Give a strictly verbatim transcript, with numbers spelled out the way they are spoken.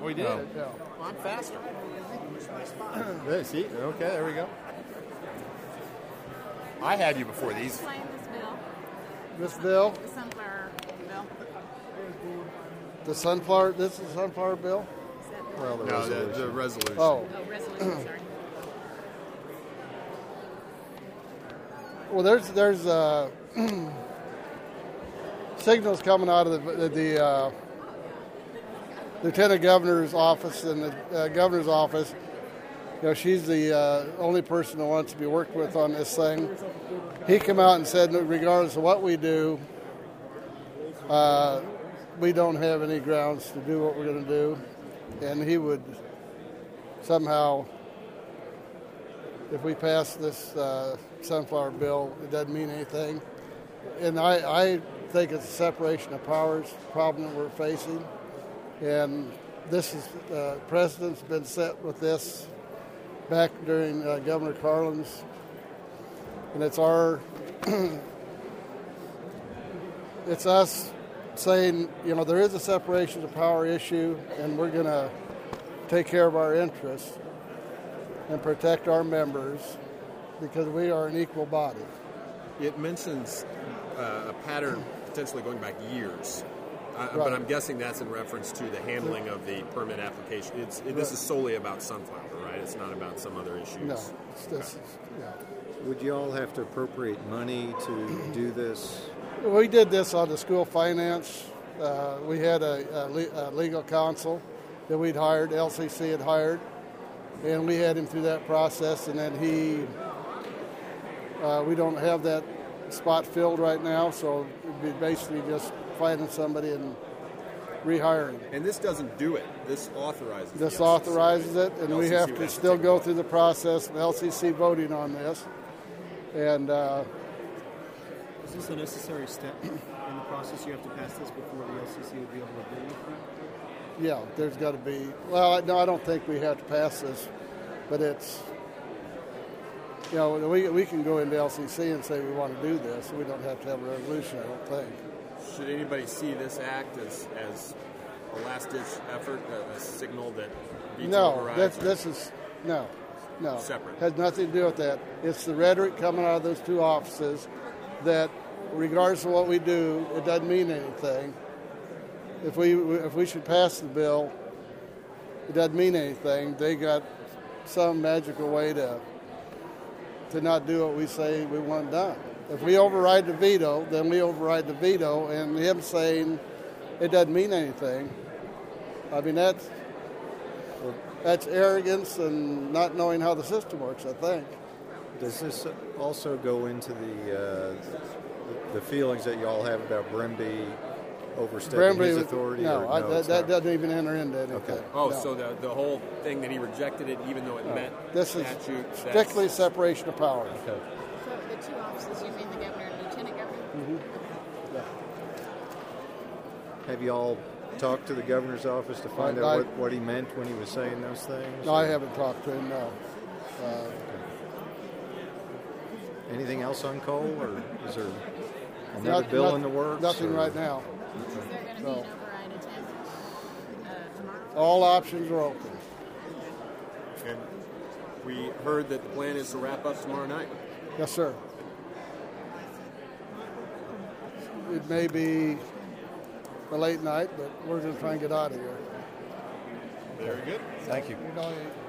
Oh, we did? No. Yeah. Well, I'm faster. There, see? Okay, there we go. I had you before these. Explain this bill, This bill, the sunflower bill. the sunflower, this is the sunflower bill? Is that Well, the No, resolution. the, the resolution. Oh, oh, resolution, sorry. well, there's there's uh, signals coming out of the, the uh, Lieutenant Governor's office and the uh, Governor's office. You know, she's the uh, only person that wants to be worked with on this thing. He came out and said, regardless of what we do, uh, we don't have any grounds to do what we're going to do. And he would somehow, if we pass this uh, sunflower bill, it doesn't mean anything. And I, I think it's a separation of powers problem that we're facing. And this is, uh, precedent's been set with this back during uh, Governor Carlin's, and it's our, it's us saying, you know, there is a separation of power issue, and we're going to take care of our interests and protect our members because we are an equal body. It mentions uh, a pattern potentially going back years. Uh, Right. But I'm guessing that's in reference to the handling of the permit application. It's, it, this is solely about sunflower, right? It's not about some other issues. No, it's this, yeah. Would you all have to appropriate money to do this? We did this on the school finance. Uh, we had a, a, le- a legal counsel that we'd hired, L C C had hired, and we had him through that process, and then he, uh, we don't have that spot filled right now, so it'd be basically just finding somebody and rehiring. And this doesn't do it. This authorizes This the L C C. authorizes it, and we L C C have would to have to still take go a through the process of L C C voting on this. And uh, Is this a necessary step in the process? You have to pass this before the L C C would be able to do anything? yeah, there's got to be, well, no, I don't think we have to pass this, but it's, you know, we, we can go into L C C and say we want to do this. We don't have to have a resolution, I don't think. Should anybody see this act as, as a last-ditch effort, a, a signal that veto No, overrides? this, this is, no, no. Separate. Has nothing to do with that. It's the rhetoric coming out of those two offices that regardless of what we do, it doesn't mean anything. If we if we should pass the bill, it doesn't mean anything. They got some magical way to to not do what we say we want done. If we override the veto, then we override the veto, and him saying it doesn't mean anything, I mean, that's, that's arrogance and not knowing how the system works, I think. Does this also go into the uh, the feelings that you all have about Brimby overstepping his authority? no, or I, no that, it's that not? doesn't even enter into anything. Okay. Oh, No. so the, the whole thing that he rejected it, even though it met This is statute. that's- strictly separation of powers. Okay. So the two offices, you mean the governor and lieutenant governor? Have you all talked to the governor's office to find I- out I- what, what he meant when he was saying those things? No, I or haven't talked to him, no. Uh, Anything else on coal, or is there another not- bill not- in the works? Nothing or- right now. Is there going to be No. an override attempt uh, tomorrow? All options are open. And we heard that the plan is to wrap up tomorrow night. Yes, sir. It may be a late night, but we're going to try and get out of here. Very good. Thank you. You know,